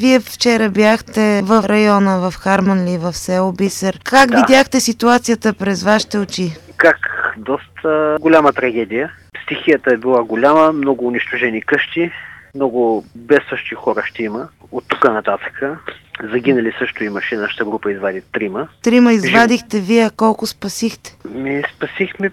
Вие вчера бяхте в района, в Харманли, в село Бисер. Как Да. видяхте ситуацията през вашите очи? Как? Доста голяма трагедия. Стихията е била голяма, много унищожени къщи, много бедстващи хора ще има. От тук нататък. Загинали също имаше, нашата група извади 3. 3 извадихте вие, колко спасихте? Спасихме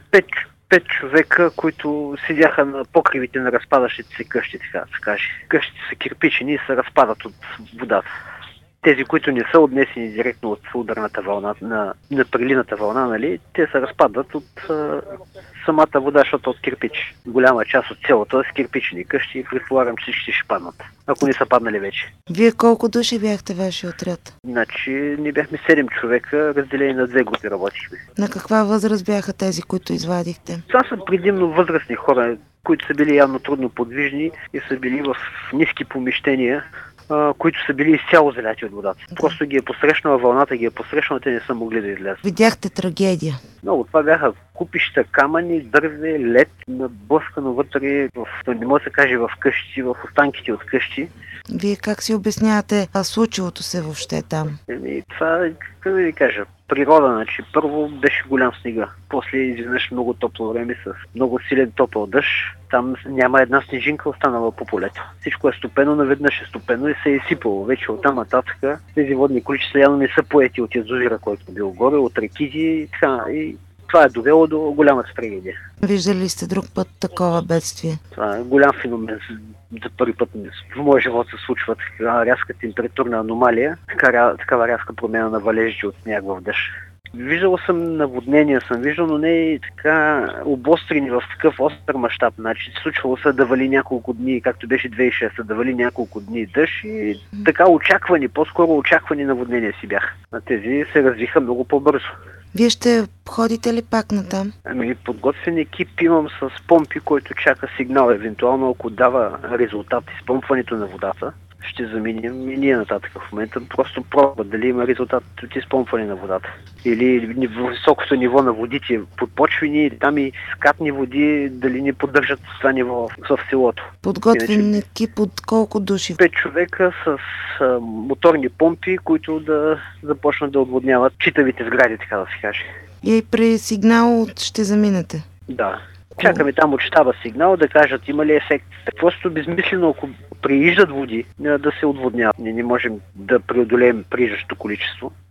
5 човека, които седяха на покривите на разпадащите се къщи, така да се каже. Къщите са кирпичени и се разпадат от водата. Тези, които не са отнесени директно от ударната вълна, на прилината вълна, нали, те се разпадат от самата вода, защото от кирпич. Голяма част от селото е с кирпични къщи и предполагам, че всички ще паднат, ако не са паднали вече. Вие колко души бяхте вашия отряд? Значи, ние бяхме 7 човека, разделени на 2 групи работихме. На каква възраст бяха тези, които извадихте? Това са предимно възрастни хора, които са били явно трудно подвижни и са били в ниски помещения, които са били изцяло заляти от водата. Просто ги е посрещнала вълната, ги е посрещнала, те не са могли да излязат. Видяхте трагедия. Много. Това бяха купища, камъни, дърве, лед, наблъскано вътре, не може да се каже в къщи, в останките от къщи. Вие как си обяснявате случилото се въобще там? Това, как да ви кажа, природа, значи. Първо беше голям снега, после изведнъж много топло време с много силен топъл дъжд. Там няма една снежинка останала по полето. Всичко е стопено, наведнъж е стопено и се е изсипало. Вече оттам нататък тези водни количества явно не са поети от язовира, който е бил горе, от реките и така. И това е довело до голямата трагедия. Виждали сте друг път такова бедствие? Това е голям феномен. За първи път в моя живот се случва така рязка температурна аномалия, такава рязка промяна на валежите от сняг в дъжд. Виждал съм наводнения, но не и така обострени в такъв остър мащаб. Значи случвало се да вали няколко дни, както беше 2006, да вали няколко дни дъжд и така по-скоро очаквани наводнения си бяха. А тези се развиха много по-бързо. Вие ще ходите ли пак натам? Подготвен екип имам с помпи, който чака сигнал. Евентуално, ако дава резултат изпомпването на водата, ще заминем и ние нататък в момента. Просто пробва дали има резултат от изпомпване на водата. Или високото ниво на водите подпочвени, там и скатни води, дали не поддържат това ниво в селото. Подготвен екип от колко души? 5 човека с моторни помпи, които да започнат да отводняват читавите сгради, така да се каже. И при сигнал ще заминете? Да. Чакаме там от щаба сигнал да кажат има ли ефект. Просто безмислено, ако прииждат води, да се отводняват. Ние не можем да преодолеем прииждащо количество.